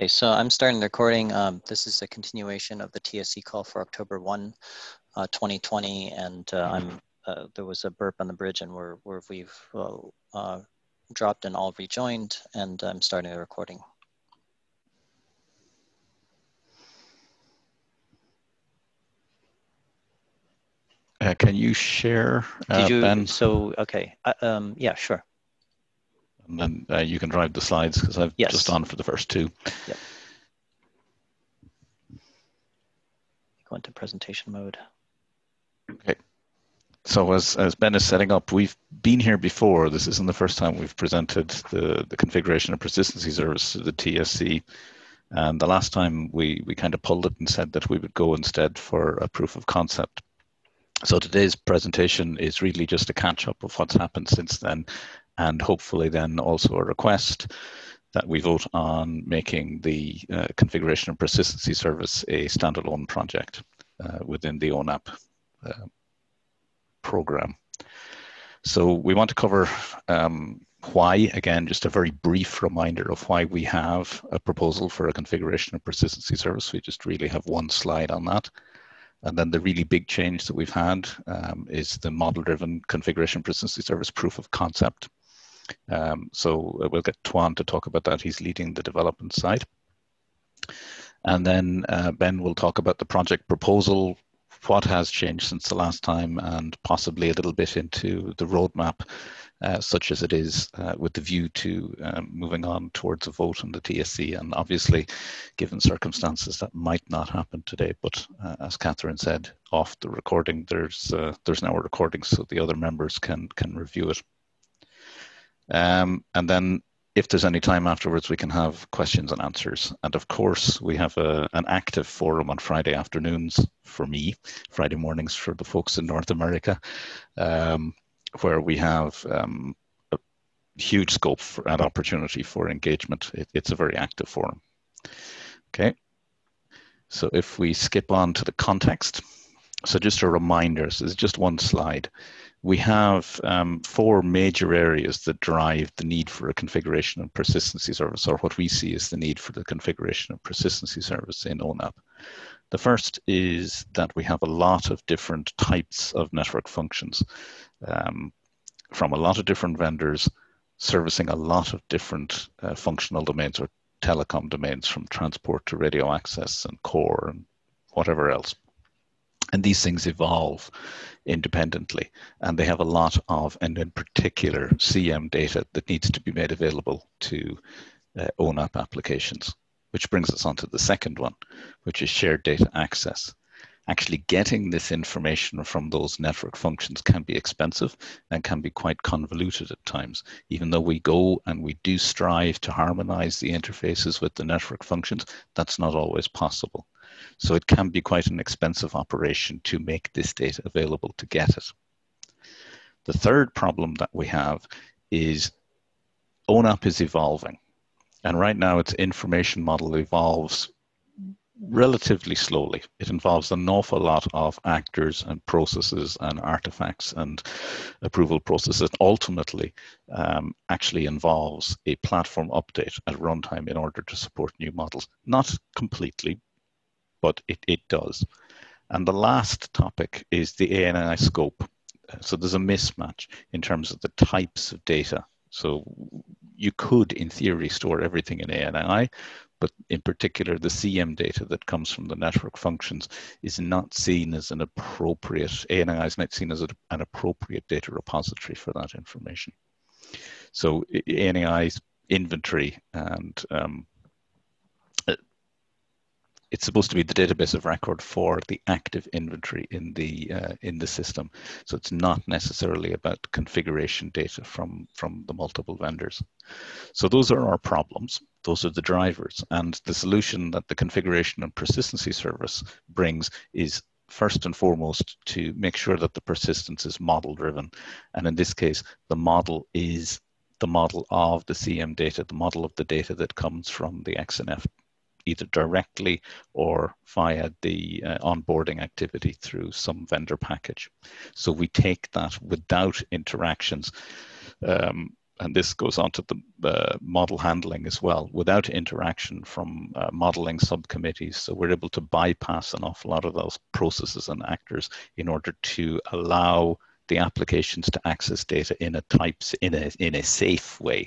Okay, so I'm starting the recording. This is a continuation of the TSC call for October 1, 2020, and there was a burp on the bridge, and we've dropped and all rejoined, and I'm starting the recording. Can you share, Ben? So, okay, yeah, sure. And then you can drive the slides because I've just on for the first two. Yep. Go into presentation mode. Okay. So as Ben is setting up, we've been here before. This isn't the first time we've presented the configuration and persistency service to the TSC. And the last time we kind of pulled it and said that we would go instead for a proof of concept. So today's presentation is really just a catch up of what's happened since then, and hopefully then also a request that we vote on making the configuration and persistency service a standalone project within the ONAP program. So we want to cover why, again, just a very brief reminder of why we have a proposal for a configuration and persistency service. We just really have one slide on that. And then the really big change that we've had is the model-driven configuration persistency service proof of concept. So we'll get Tuan to talk about that. He's leading the development side. And then Ben will talk about the project proposal, what has changed since the last time, and possibly a little bit into the roadmap, such as it is, with the view to moving on towards a vote on the TSC. And obviously, given circumstances, that might not happen today. But as Catherine said, off the recording, there's now a recording, so the other members can review it. And then if there's any time afterwards, we can have questions and answers. And of course, we have an active forum on Friday afternoons for me, Friday mornings for the folks in North America, where we have a huge scope and opportunity for engagement. It's a very active forum. Okay, so if we skip on to the context. So just a reminder, so it's just one slide. We have 4 major areas that drive the need for a configuration and persistency service, or what we see as the need for the configuration and persistency service in ONAP. The first is that we have a lot of different types of network functions from a lot of different vendors servicing a lot of different functional domains or telecom domains, from transport to radio access and core and whatever else. And these things evolve independently, and they have a lot of, and in particular, CM data that needs to be made available to ONAP applications, which brings us on to the second one, which is shared data access. Actually getting this information from those network functions can be expensive and can be quite convoluted at times. Even though we go and we do strive to harmonize the interfaces with the network functions, that's not always possible. So it can be quite an expensive operation to make this data available to get it. The third problem that we have is ONAP is evolving. And right now its information model evolves relatively slowly. It involves an awful lot of actors and processes and artifacts and approval processes. Ultimately, actually involves a platform update at runtime in order to support new models. Not completely, but it does. And the last topic is the ANI scope. So there's a mismatch in terms of the types of data. So you could, in theory, store everything in ANI, but in particular, the CM data that comes from the network functions is not seen as an appropriate, ANI is not seen as an appropriate data repository for that information. So ANI's inventory and it's supposed to be the database of record for the active inventory in the system. So it's not necessarily about configuration data from the multiple vendors. So those are our problems. Those are the drivers. And the solution that the configuration and persistency service brings is first and foremost to make sure that the persistence is model driven. And in this case, the model is the model of the CM data, the model of the data that comes from the XNF, either directly or via the onboarding activity through some vendor package. So we take that without interactions and this goes on to the model handling as well, without interaction from modeling subcommittees. So we're able to bypass an awful lot of those processes and actors in order to allow the applications to access data in a safe way.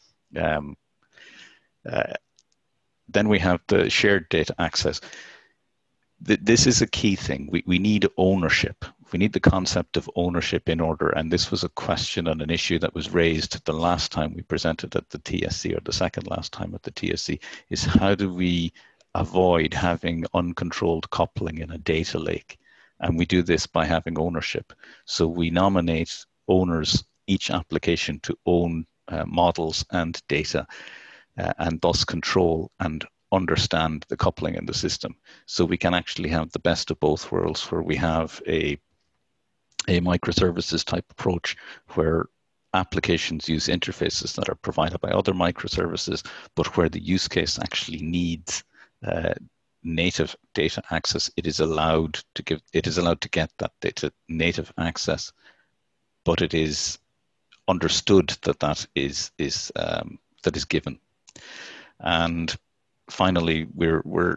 Then we have the shared data access. This is a key thing. We need ownership. We need the concept of ownership in order. And this was a question and an issue that was raised the last time we presented at the TSC, or the second last time at the TSC, is how do we avoid having uncontrolled coupling in a data lake? And we do this by having ownership. So we nominate owners, each application, to own models and data, and thus control and understand the coupling in the system. So we can actually have the best of both worlds, where we have a microservices type approach where applications use interfaces that are provided by other microservices, but where the use case actually needs native data access. It is allowed to get that data native access, but it is understood that is given. And finally, we're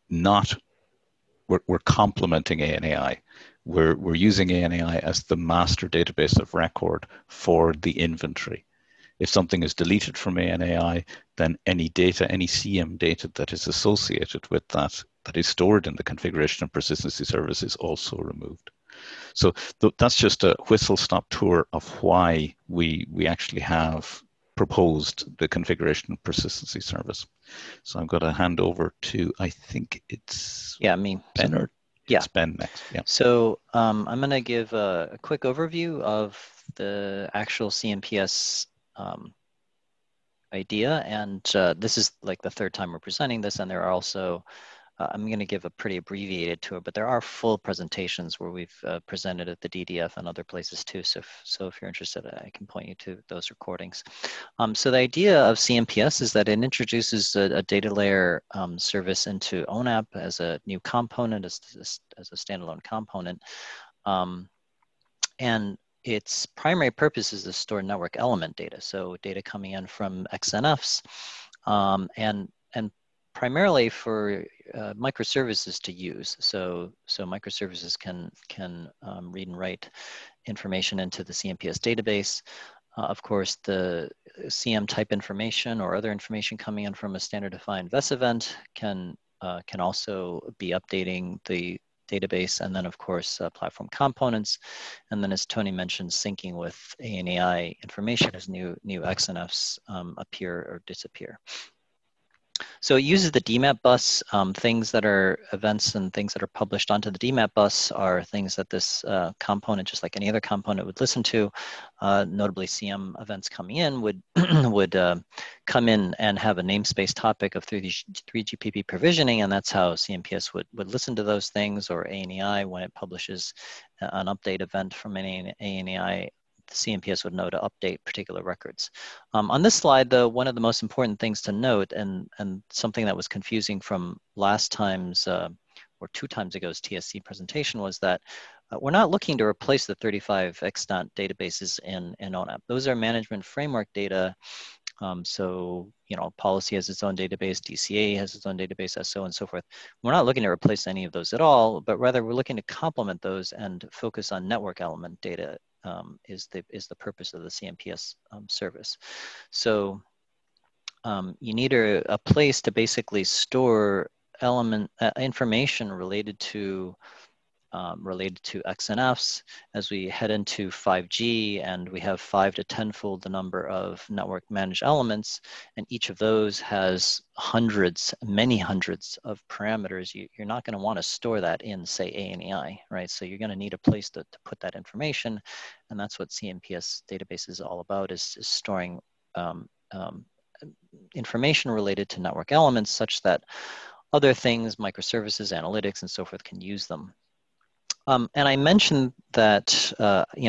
complementing ANAI. We're using ANAI as the master database of record for the inventory. If something is deleted from ANAI, then any data, any CM data that is associated with that is stored in the configuration and persistency service, is also removed. So that's just a whistle-stop tour of why we actually have proposed the configuration and persistency service. So I'm going to hand over to, I think it's me. Ben, or it's Ben next. Yeah. So I'm going to give a quick overview of the actual CMPS idea, and this is like the third time we're presenting this, and there are also I'm going to give a pretty abbreviated tour, but there are full presentations where we've presented at the DDF and other places too. So if you're interested, I can point you to those recordings. So the idea of CMPS is that it introduces a data layer service into ONAP as a new component, as a standalone component. And its primary purpose is to store network element data. So data coming in from XNFs, and primarily for microservices to use. So microservices can read and write information into the CMPS database. Of course, the CM type information or other information coming in from a standard defined VES event can also be updating the database, and then of course platform components, and then as Tony mentioned, syncing with ANAI information as new XNFs appear or disappear. So it uses the DMAP bus. Things that are events and things that are published onto the DMAP bus are things that this component, just like any other component, would listen to. Notably, CM events coming in would come in and have a namespace topic of 3GPP provisioning, and that's how CMPS would listen to those things, or ANAI when it publishes an update event from an ANAI. The CMPS would know to update particular records. On this slide, though, one of the most important things to note, and something that was confusing from last time's or 2 times ago's TSC presentation, was that we're not looking to replace the 35 extant databases in ONAP. Those are management framework data. So, policy has its own database, DCA has its own database, SO, and so forth. We're not looking to replace any of those at all, but rather we're looking to complement those and focus on network element data. Is the purpose of the CMPS service. So you need a place to basically store information related to XNFs as we head into 5G, and we have 5 to 10-fold the number of network managed elements, and each of those has many hundreds of parameters. You're not going to want to store that in, say, ANAI, right? So you're going to need a place to put that information, and that's what CMPS database is all about, is storing information related to network elements such that other things, microservices, analytics, and so forth, can use them. And I mentioned that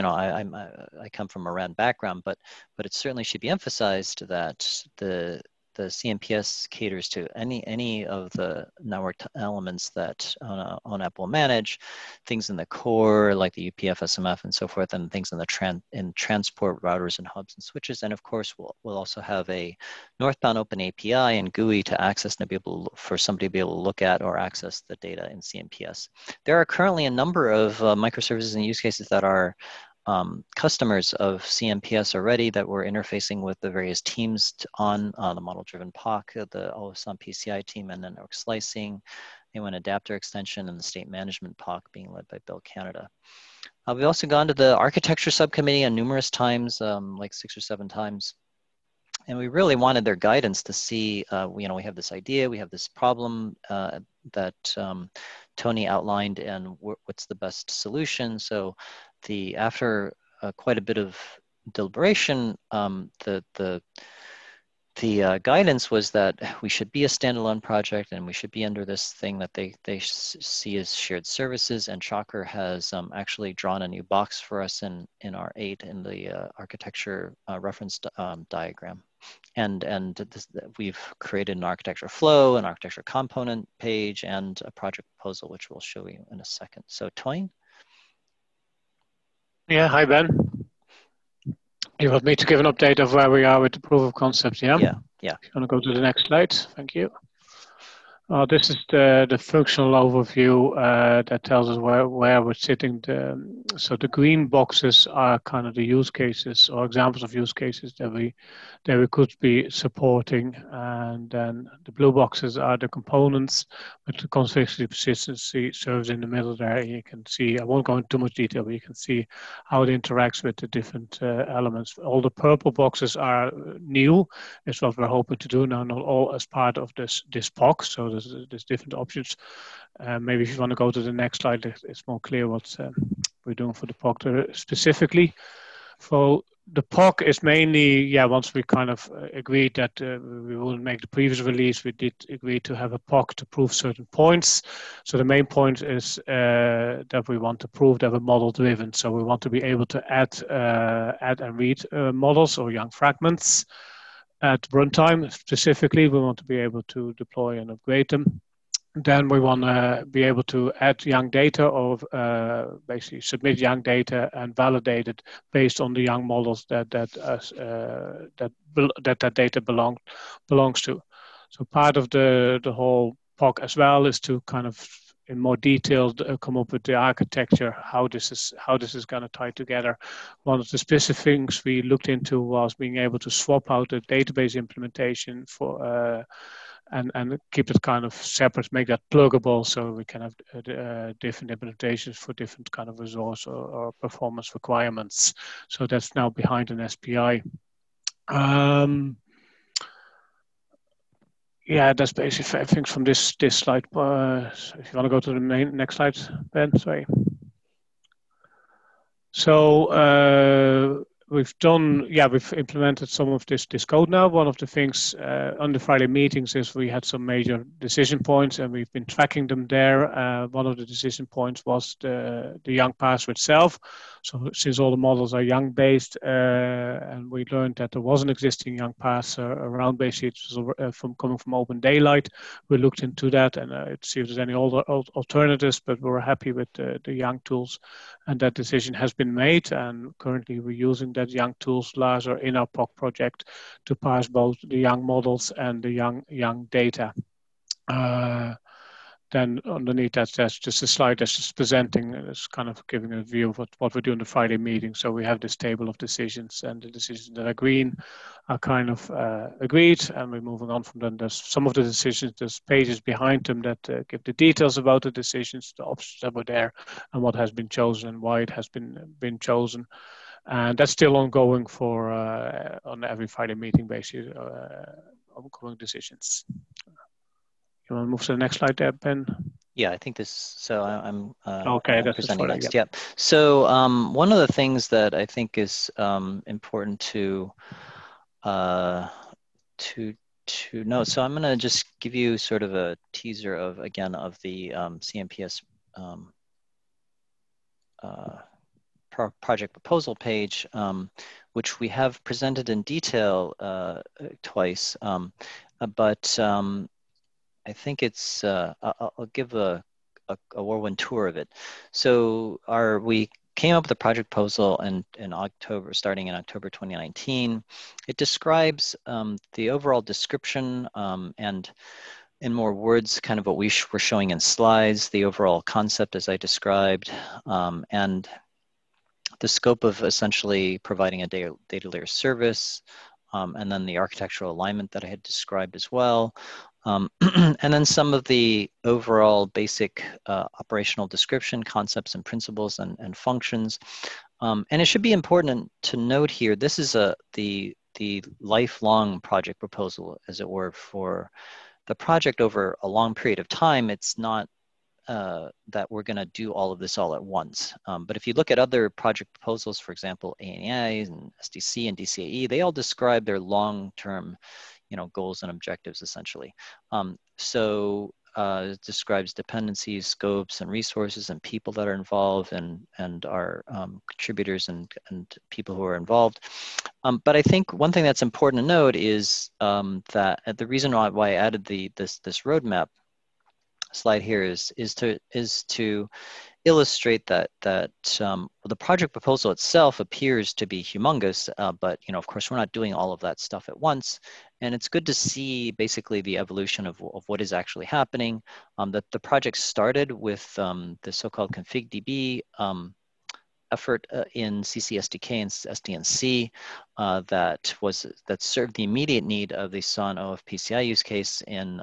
I come from a RAN background, but it certainly should be emphasized that the CMPS caters to any of the network elements that ONAP will manage, things in the core like the UPF, SMF, and so forth, and things in the transport routers and hubs and switches. And of course, we'll also have a northbound open API and GUI to access and be able for somebody to be able to look at or access the data in CMPS. There are currently a number of microservices and use cases that are customers of CMPS already that we're interfacing with the various teams on the model-driven POC, the OSAM PCI team, and network slicing, A1 adapter extension, and the state management POC being led by Bell Canada. We've also gone to the architecture subcommittee on numerous times, like 6 or 7 times. And we really wanted their guidance to see, we have this idea, we have this problem that Tony outlined, and what's the best solution. So after quite a bit of deliberation, the guidance was that we should be a standalone project and we should be under this thing that they see as shared services. And Shocker has actually drawn a new box for us in our 8 in the architecture reference diagram. And we've created an architecture flow, an architecture component page, and a project proposal, which we'll show you in a second. So Toyin? Yeah, hi Ben. You want me to give an update of where we are with the proof of concept, yeah? Yeah. If you want to go to the next slide, thank you. This is the functional overview that tells us where we're sitting. So the green boxes are kind of the use cases or examples of use cases that we could be supporting, and then the blue boxes are the components with the configuration persistency serves in the middle there. You can see, I won't go into too much detail, but you can see how it interacts with the different elements. All the purple boxes are new. It's what we're hoping to do now, not all as part of this POC. So there's different options. Maybe if you want to go to the next slide, it's more clear what we're doing for the POC specifically. So the POC is mainly, once we kind of agreed that we wouldn't make the previous release, we did agree to have a POC to prove certain points. So the main point is that we want to prove that we're model driven. So we want to be able to add and read models or young fragments. At runtime, specifically, we want to be able to deploy and upgrade them. Then we want to be able to add young data or basically submit young data and validate it based on the young models that data belongs to. So part of the whole POC as well is to kind of in more detail come up with the architecture, how this is going to tie together. One of the specific things we looked into was being able to swap out the database implementation for and keep it kind of separate, make that pluggable, so we can have different implementations for different kind of resource or performance requirements. So that's now behind an SPI. Yeah, that's basically things from this slide. If you want to go to the next slide, Ben, sorry. So we've implemented some of this code now. One of the things on the Friday meetings is we had some major decision points and we've been tracking them there. One of the decision points was the young parser itself. So since all the models are young based and we learned that there was an existing young parser around, basically it was coming from Open Daylight. We looked into that and to see if there's any other alternatives, but we were happy with the young tools, and that decision has been made, and currently we're using that young tools Laser in our POC project to parse both the young models and the young data. Then underneath that's just a slide that's just presenting, it's kind of giving a view of what we do in the Friday meeting. So we have this table of decisions, and the decisions that are green are kind of agreed, and we're moving on from them. There's some of the decisions, there's pages behind them that give the details about the decisions, the options that were there, and what has been chosen and why it has been chosen. And that's still ongoing for on every Friday meeting basis, ongoing decisions. You want to move to the next slide there, Ben? Yeah, I think this, so I'm okay, that's presenting next. Yep. Yep. So one of the things that I think is important to note, so I'm going to just give you sort of a teaser of, again, of the CMPS project proposal page, which we have presented in detail twice. but I think it's, I'll give a whirlwind tour of it. So we came up with a project proposal in October, starting in October 2019. It describes the overall description and in more words, kind of what we were showing in slides, the overall concept as I described, and the scope of essentially providing a data layer service, and then the architectural alignment that I had described as well. And then some of the overall basic operational description, concepts and principles and functions. And it should be important to note here, this is the lifelong project proposal, as it were, for the project over a long period of time. It's not that we're going to do all of this all at once. But if you look at other project proposals, for example, ANI and SDC and DCAE, they all describe their long-term, goals and objectives essentially. It describes dependencies, scopes, and resources and people that are involved and are contributors and people who are involved. But I think one thing that's important to note is that the reason why I added this roadmap slide here is to illustrate that the project proposal itself appears to be humongous, but of course we're not doing all of that stuff at once, and it's good to see basically the evolution of what is actually happening. That the project started with the so-called ConfigDB effort in CC/SDK and SDNC that served the immediate need of the SON OFPCI use case in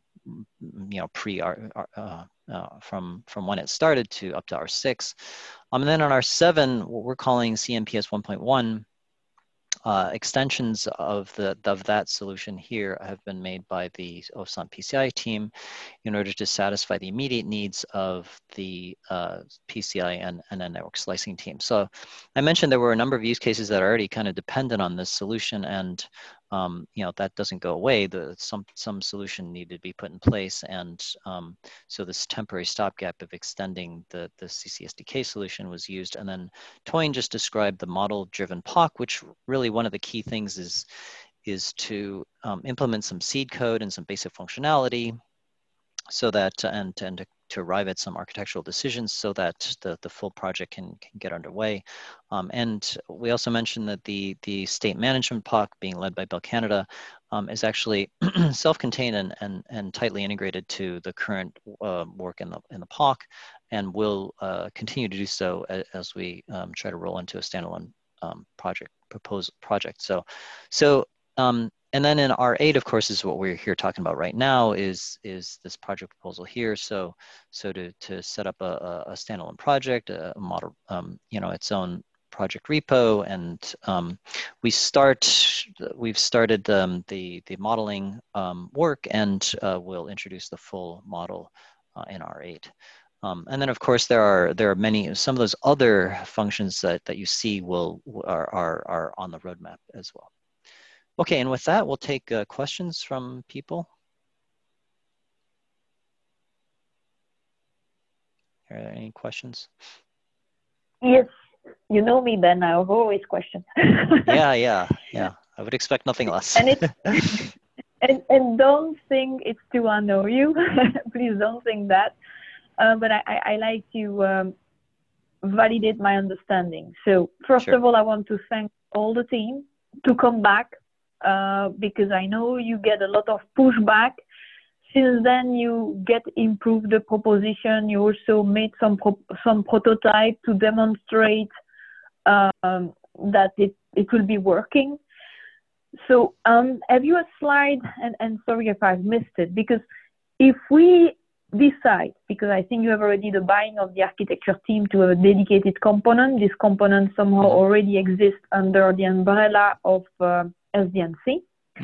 from when it started to up to R6. And then on R7, what we're calling CMPS 1.1, extensions of that solution here have been made by the OSON PCI team in order to satisfy the immediate needs of the PCI and network slicing team. So I mentioned there were a number of use cases that are already kind of dependent on this solution, and that doesn't go away. Some solution needed to be put in place, and so this temporary stopgap of extending the CC/SDK solution was used. And then Toyin just described the model-driven POC, which really one of the key things is to implement some seed code and some basic functionality, so that and to arrive at some architectural decisions so that the full project can get underway. And we also mentioned that the state management POC being led by Bell Canada is actually self-contained and tightly integrated to the current work in the POC, and will continue to do so as we try to roll into a standalone proposed project. And then in R8, of course, is what we're here talking about right now, is this project proposal here. So to set up a standalone project, a model, its own project repo, and we've started the modeling work, and we'll introduce the full model in R8. And then, of course, there are many. Some of those other functions that you see are on the roadmap as well. Okay, and with that, we'll take questions from people. Are there any questions? Yes, you know me, Ben. I have always questions. Yeah. I would expect nothing less. And don't think it's to annoy you. Please don't think that. But I like to validate my understanding. So first of all, I want to thank all the team to come back. Because I know you get a lot of pushback. Since then, you get improved the proposition. You also made some prototype to demonstrate that it will be working. So have you a slide, and sorry if I've missed it, because if we decide, because I think you have already the buying of the architecture team to a dedicated component, this component somehow already exists under the umbrella of SDNC.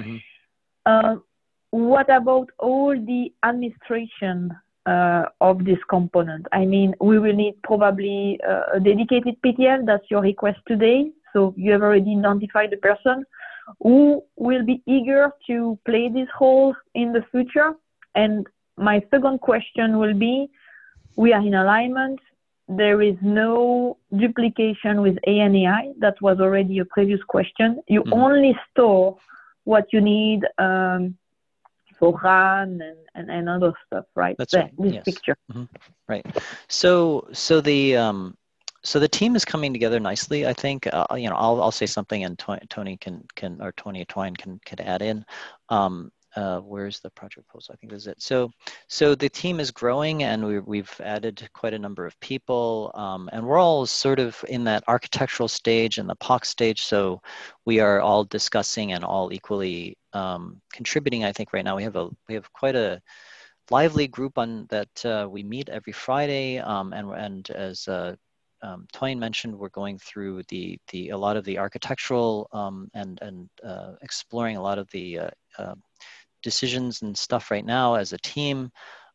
What about all the administration of this component? I mean, we will need probably a dedicated PTL. That's your request today. So you have already identified the person who will be eager to play this role in the future. And my second question will be, we are in alignment. There is no duplication with ANAI. That was already a previous question. You only store what you need for RAN and other stuff, right? That's right. This Yes. picture. Right. So the team is coming together nicely. I think I'll say something, and Tony or Tony or Twine can add in. Where's the project proposal? I think this is it. So the team is growing, and we've added quite a number of people, and we're all sort of in that architectural stage and the POC stage. So we are all discussing and all equally contributing. I think right now we have quite a lively group on that we meet every Friday, and as Twain mentioned, we're going through a lot of the architectural and exploring a lot of the decisions and stuff right now as a team.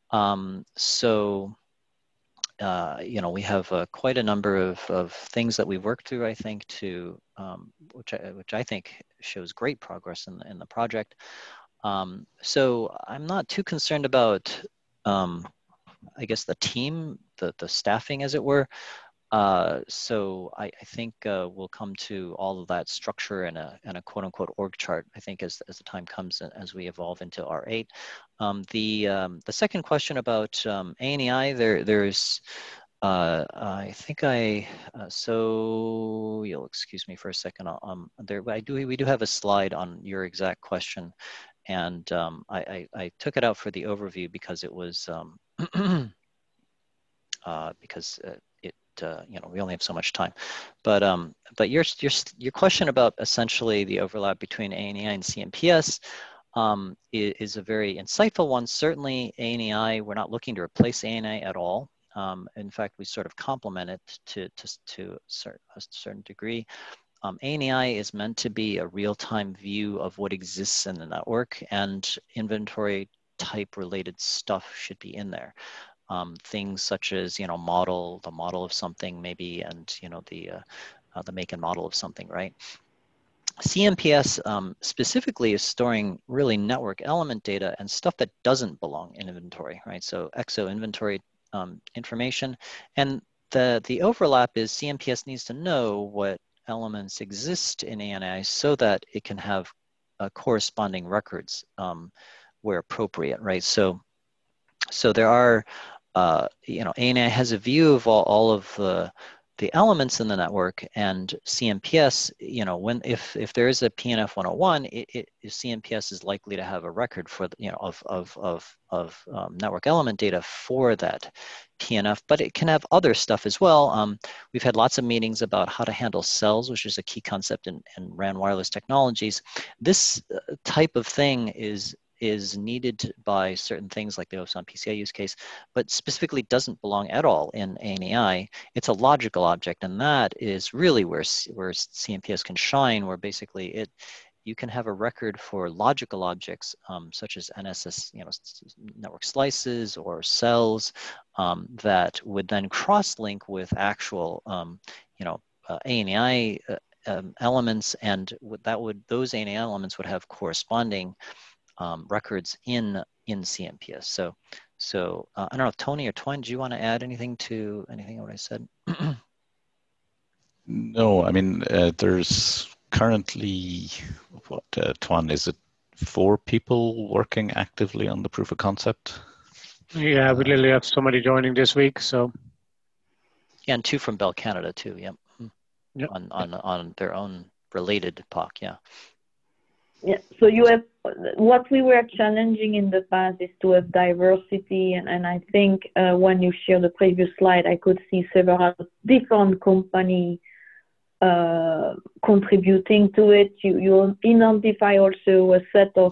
We have quite a number of things that we've worked through, I think, which I think shows great progress in the project. So I'm not too concerned about, I guess, the team, the staffing, as it were. So I think we'll come to all of that structure and a quote unquote org chart, I think, as the time comes and as we evolve into R8. The second question about ANEI, there's I think so you'll excuse me for a second. We do have a slide on your exact question, and I took it out for the overview because it was we only have so much time, but your question about essentially the overlap between ANEI and CMPS is a very insightful one. Certainly ANEI, we're not looking to replace ANEI at all. In fact, we sort of complement it to a certain degree. ANEI is meant to be a real-time view of what exists in the network, and inventory type related stuff should be in there. Things such as the model of something maybe, and the make and model of something, right? CMPS specifically is storing really network element data and stuff that doesn't belong in inventory, right? So EXO inventory information, and the overlap is CMPS needs to know what elements exist in ANI so that it can have corresponding records where appropriate, right? So there are ANI has a view of all of the elements in the network, and CMPS, if there is a PNF 101, CMPS is likely to have a record for of network element data for that PNF, but it can have other stuff as well. We've had lots of meetings about how to handle cells, which is a key concept in RAN wireless technologies. This type of thing is needed by certain things like the OSON PCI use case, but specifically doesn't belong at all in ANEI. It's a logical object, and that is really where CMPS can shine, where basically you can have a record for logical objects such as NSS, network slices or cells that would then cross-link with actual, ANEI elements, and those ANEI elements would have corresponding records in CMPS. So I don't know if Tony or Twine, do you want to add anything to what I said? No, I mean, there's currently, Twine, is it 4 people working actively on the proof of concept? Yeah, we literally have somebody joining this week, so. Yeah, and 2 from Bell Canada too, yep. Yep. On their own related POC, yeah. Yeah, so you have, what we were challenging in the past is to have diversity, and I think when you share the previous slide, I could see several different companies contributing to it. You identify also a set of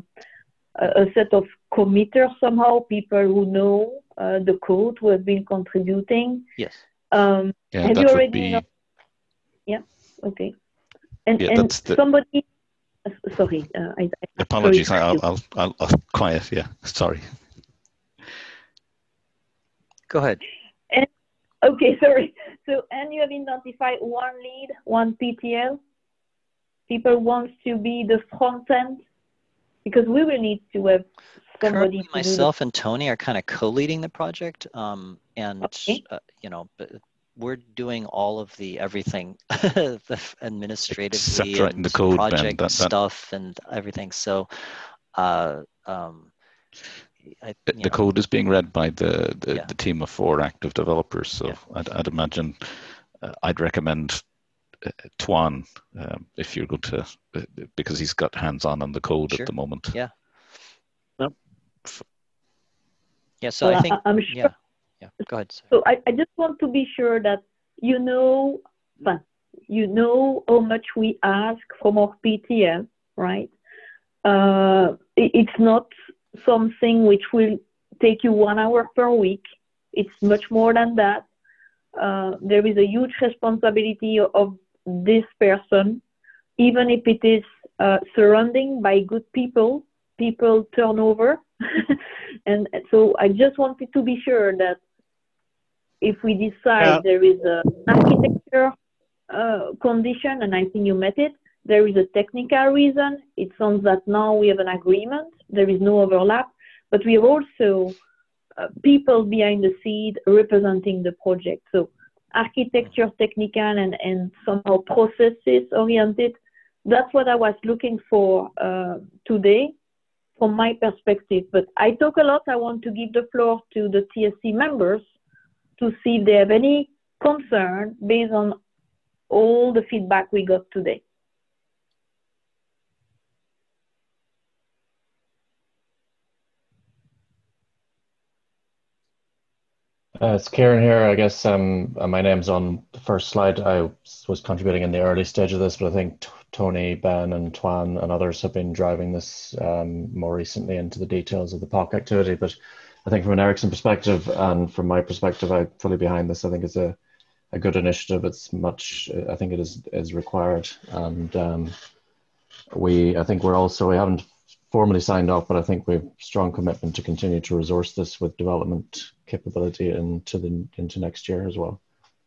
committers somehow, people who know the code, who have been contributing. Yes. Yeah, have you already know? Yeah, okay. And somebody. Sorry, apologies. I'll quiet. Yeah, sorry. Go ahead. Okay, sorry. So, and you have identified one lead, one PTL. People want to be the front end, because we will need to have somebody. Currently, myself and Tony are kind of co-leading the project, okay. But we're doing all of the everything, the administratively and the code, project stuff and everything. So The code is being read by the team of 4 active developers. So I'd imagine I'd recommend Tuan if you're going to, because he's got hands-on the code at the moment. Yeah. Yep. Yeah. So I think. I'm sure. Yeah. Go ahead. So I just want to be sure that you know how much we ask from our PTL, right? It's not something which will take you 1 hour per week. It's much more than that. There is a huge responsibility of this person, even if it is surrounding by good people turnover. And so I just wanted to be sure that if we decide there is an architecture condition, and I think you met it, there is a technical reason. It sounds that now we have an agreement. There is no overlap, but we have also people behind the scene representing the project. So architecture, technical, and somehow processes oriented. That's what I was looking for today from my perspective. But I talk a lot. I want to give the floor to the TSC members to see if they have any concern based on all the feedback we got today. It's Kieran here. I guess my name's on the first slide. I was contributing in the early stage of this, but I think Tony, Ben, and Tuan and others have been driving this more recently into the details of the POC activity. But I think from an Ericsson perspective and from my perspective, I'm fully behind this. I think it's a good initiative. It's much, I think it is required. And I think we haven't formally signed off, but I think we have strong commitment to continue to resource this with development capability into next year as well.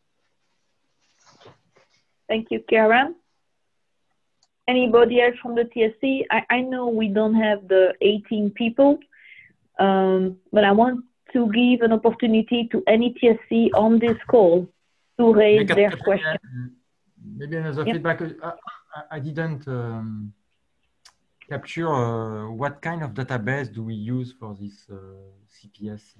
Thank you, Karen. Anybody else from the TSC? I know we don't have the 18 people, but I want to give an opportunity to any TSC on this call to raise their question. Maybe another feedback. I didn't capture what kind of database do we use for this CPS?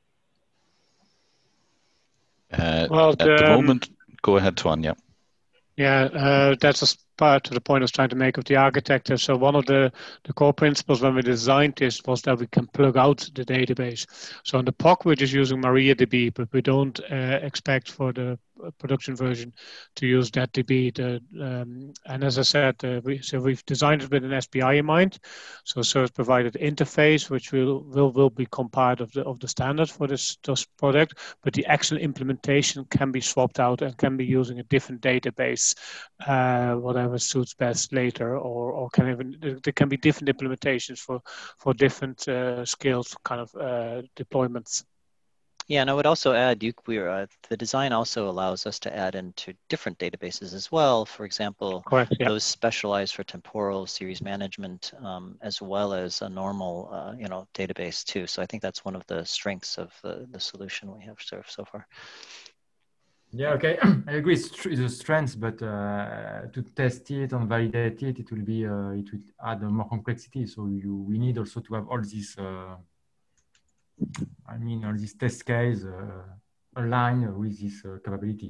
Well, at the moment, go ahead, Tuan. Yeah. Yeah, that's a part of the point I was trying to make of the architecture. So one of the core principles when we designed this was that we can plug out the database. So in the POC, we're just using MariaDB, but we don't expect for the production version to use that DB. And as I said, we've designed it with an SPI in mind. So service provided interface, which will become part of the standard for this product, but the actual implementation can be swapped out and can be using a different database, whatever suits best later, or there can be different implementations for different scales kind of deployments. Yeah, and I would also add, the design also allows us to add into different databases as well. For example, those specialized for temporal series management, as well as a normal, database too. So I think that's one of the strengths of the solution we have served so far. Yeah, okay, I agree. It's a strength, but to test it and validate it, it will add more complexity. So we need also to have all this. All these test cases align with this capability.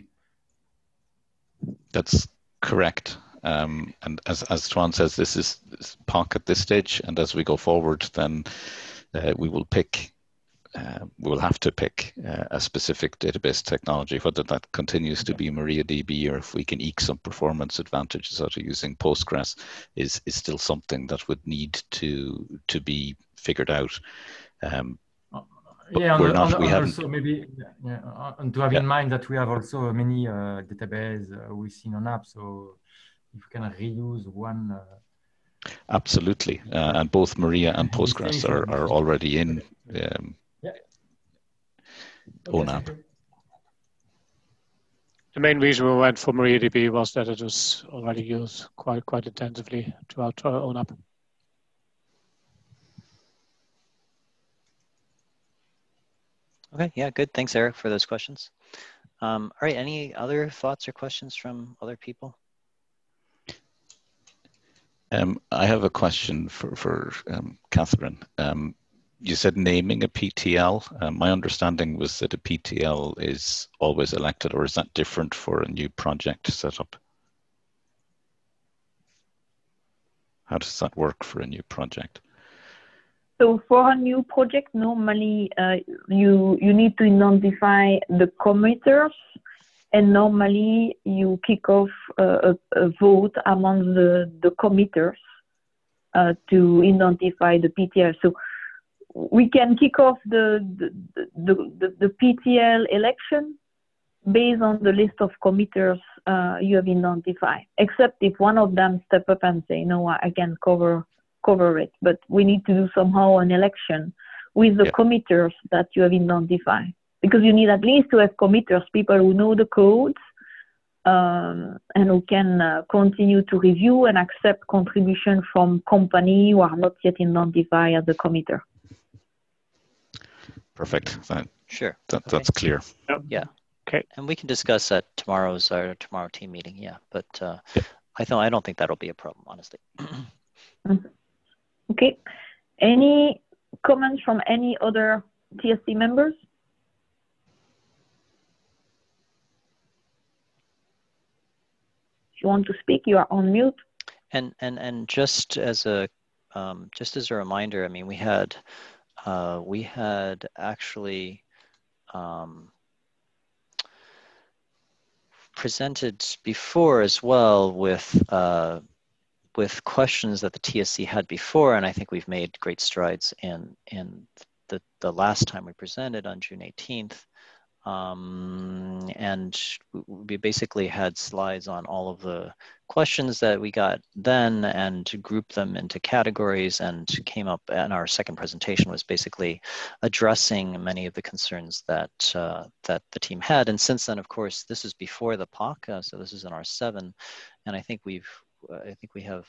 That's correct. And as Tuan says, this is POC at this stage, and as we go forward, then we will have to pick a specific database technology, whether that continues to be MariaDB or if we can eke some performance advantages out of using Postgres is still something that would need to be figured out. Yeah, also maybe and to have in mind that we have also many databases within an app, so if we can reuse one. Absolutely, and both Maria and Postgres are already in ONAP. The main reason we went for MariaDB was that it was already used quite intensively throughout ONAP. Okay, yeah, good. Thanks, Eric, for those questions. All right, any other thoughts or questions from other people? I have a question for Catherine. You said naming a PTL. My understanding was that a PTL is always elected, or is that different for a new project setup? How does that work for a new project? So for a new project, normally you need to identify the committers, and normally you kick off a vote among the committers to identify the PTL. So we can kick off the PTL election based on the list of committers you have identified, except if one of them step up and say, no, I can cover it. But we need to do somehow an election with the committers that you have identified, because you need at least to have committers, people who know the codes and who can continue to review and accept contribution from company who are not yet identified as a committer. Perfect. Sure. That's clear. Yep. Yeah. Okay. And we can discuss at tomorrow team meeting. Yeah, but I don't think that'll be a problem, honestly. Okay. Any comments from any other TSC members? If you want to speak, you are on mute. And just as a reminder, I mean, we had actually presented before as well with questions that the TSC had before, and I think we've made great strides in the last time we presented on June 18th. And we basically had slides on all of the questions that we got then and grouped them into categories, and came up, and our second presentation was basically addressing many of the concerns that that the team had. And since then, of course, this is before the POC, so this is in R7, and I think we have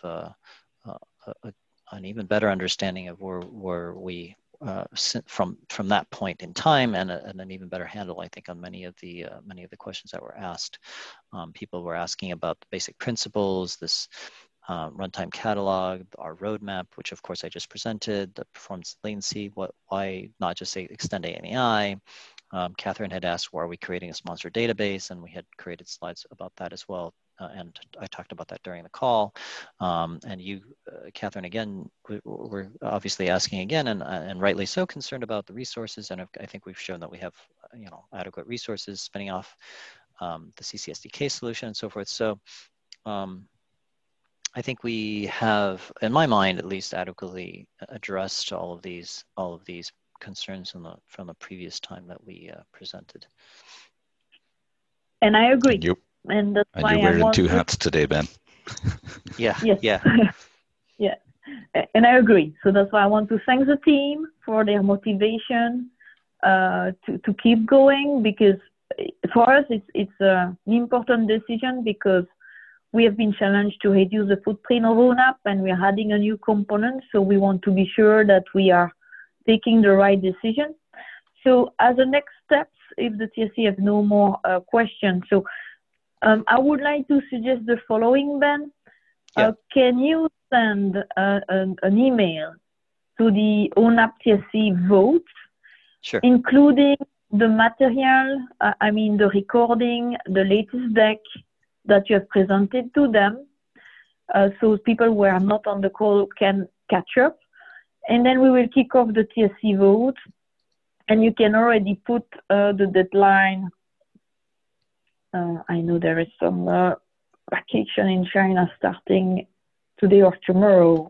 an even better understanding of where we from that point in time, and an even better handle, I think, on many of the questions that were asked. People were asking about the basic principles, this runtime catalog, our roadmap, which of course I just presented, the performance latency, why not just say extend ANAI. Catherine had asked, why are we creating a sponsor database? And we had created slides about that as well. And I talked about that during the call. And you, Catherine, again, we're obviously asking again, and rightly so, concerned about the resources. And I think we've shown that we have, adequate resources spinning off the CCSDK solution and so forth. So I think we have, in my mind, at least adequately addressed all of these concerns from the previous time that we presented. And I agree. And you're wearing two hats today, Ben. Yeah. Yes. Yeah. Yeah. And I agree. So that's why I want to thank the team for their motivation to keep going, because for us it's an important decision, because we have been challenged to reduce the footprint of ONAP, and we're adding a new component. So we want to be sure that we are taking the right decision. So as a next steps, if the TSC have no more questions, so I would like to suggest the following, Ben. Yeah. Can you send an email to the ONAP TSC vote, Sure. including the material, the recording, the latest deck that you have presented to them, so people who are not on the call can catch up. And then we will kick off the TSC vote, and you can already put the deadline. I know there is some vacation in China starting today or tomorrow.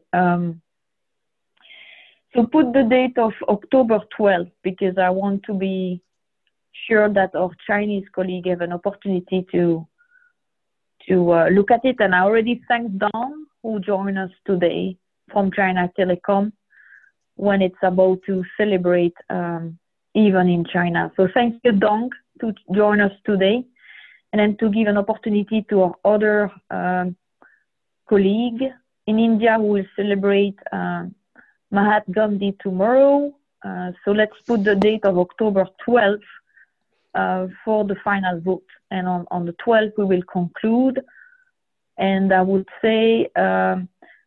So put the date of October 12th, because I want to be sure that our Chinese colleague have an opportunity to look at it. And I already thanked Don, who joined us today from China Telecom, when it's about to celebrate even in China. So thank you, Don, to join us today, and then to give an opportunity to our other colleague in India who will celebrate Mahatma Gandhi tomorrow. So let's put the date of October 12th for the final vote. And on the 12th, we will conclude. And I would say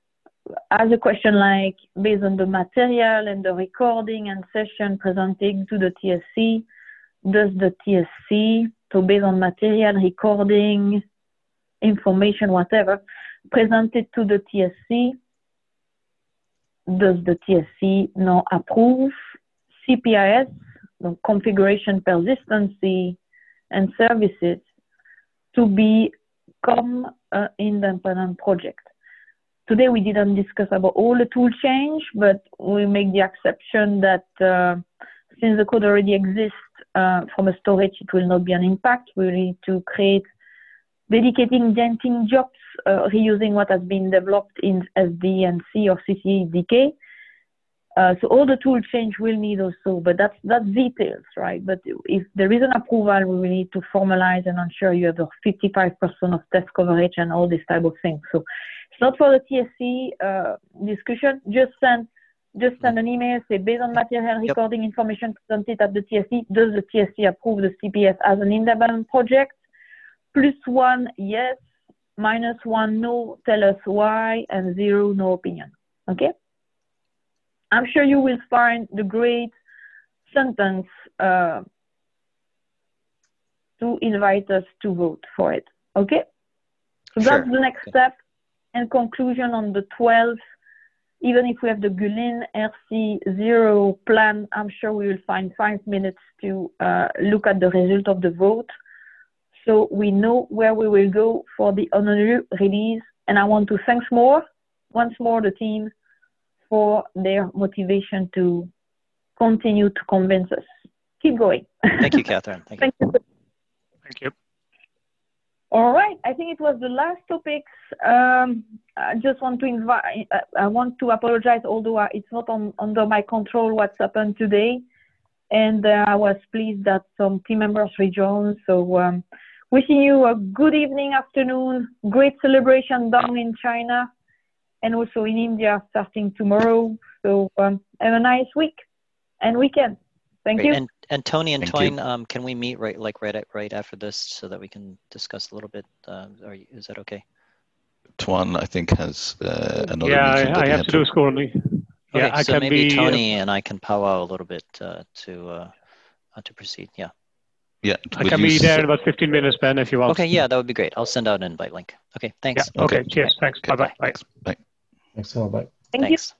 ask a question like, based on the material and the recording and session presenting to the TSC, does the TSC, so based on material, recording, information, whatever, presented to the TSC, does the TSC now approve CPIS, the configuration persistency and services, to become an independent project? Today we didn't discuss about all the tool change, but we make the exception that since the code already exists from a storage, it will not be an impact. We need to create dedicating denting jobs, reusing what has been developed in SDNC or CCDK. So all the tool change will need also, but that's details, right? But if there is an approval, we will need to formalize and ensure you have the 55% of test coverage and all this type of thing. So it's not for the TSC discussion. Just send an email, say based on material recording information presented at the TSC, does the TSC approve the CPS as an independent project? +1, yes. -1, no. Tell us why. And 0, no opinion. Okay? I'm sure you will find the great sentence to invite us to vote for it. Okay? So Sure. that's the next step and conclusion on the 12th. Even if we have the Gullin RC0 plan, I'm sure we will find 5 minutes to look at the result of the vote. So we know where we will go for the Honolulu release. And I want to thank once more the team for their motivation to continue to convince us. Keep going. Thank you, Catherine. Thank you. Thank you. All right. I think it was the last topics. I just want to invite, I want to apologize, although it's not under my control what's happened today. And I was pleased that some team members rejoined. So wishing you a good evening, afternoon, great celebration down in China and also in India starting tomorrow. So have a nice week and weekend. Thank you. And Tony and Thank Toyne, can we meet right after this so that we can discuss a little bit? Is that okay? Tuan, I think, has another meeting. Yeah, I have to do school. Okay, Yeah, I so can maybe be, Tony and I can powwow a little bit to proceed. Yeah. Yeah. I can be there in about 15 minutes, Ben, if you want. Okay, yeah, that would be great. I'll send out an invite link. Okay, thanks. Yeah. Okay. Okay. Cheers. Thanks. Okay. Bye-bye. Bye. Thanks. Bye. Thanks so much. Bye. Thank you. Thanks.